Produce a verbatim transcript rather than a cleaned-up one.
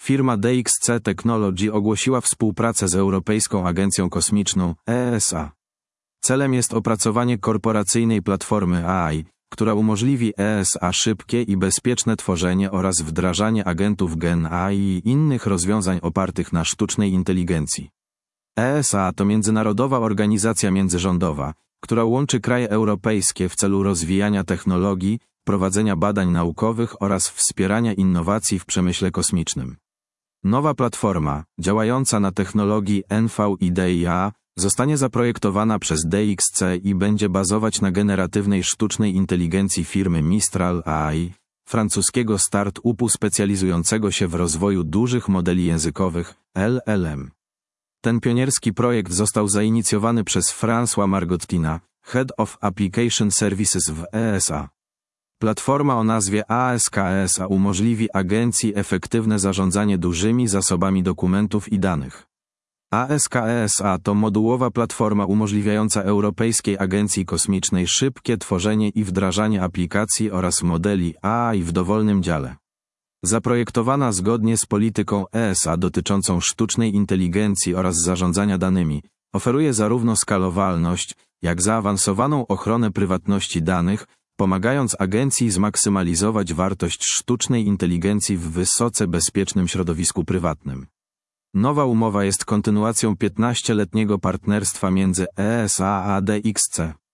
firma D X C Technology ogłosiła współpracę z Europejską Agencją Kosmiczną E S A. Celem jest opracowanie korporacyjnej platformy A I, która umożliwi E S A szybkie i bezpieczne tworzenie oraz wdrażanie agentów Gen A I i innych rozwiązań opartych na sztucznej inteligencji. E S A to międzynarodowa organizacja międzyrządowa, która łączy kraje europejskie w celu rozwijania technologii, prowadzenia badań naukowych oraz wspierania innowacji w przemyśle kosmicznym. Nowa platforma, działająca na technologii N V I D I A, zostanie zaprojektowana przez D X C i będzie bazować na generatywnej sztucznej inteligencji firmy Mistral A I, francuskiego start-upu specjalizującego się w rozwoju dużych modeli językowych L L M. Ten pionierski projekt został zainicjowany przez François Margottina, Head of Application Services w E S A. Platforma o nazwie A S K S A umożliwi agencji efektywne zarządzanie dużymi zasobami dokumentów i danych. A S K S A to modułowa platforma umożliwiająca Europejskiej Agencji Kosmicznej szybkie tworzenie i wdrażanie aplikacji oraz modeli A I w dowolnym dziale. Zaprojektowana zgodnie z polityką E S A dotyczącą sztucznej inteligencji oraz zarządzania danymi, oferuje zarówno skalowalność, jak zaawansowaną ochronę prywatności danych, pomagając agencji zmaksymalizować wartość sztucznej inteligencji w wysoce bezpiecznym środowisku prywatnym. Nowa umowa jest kontynuacją piętnastoletniego partnerstwa między E S A a D X C.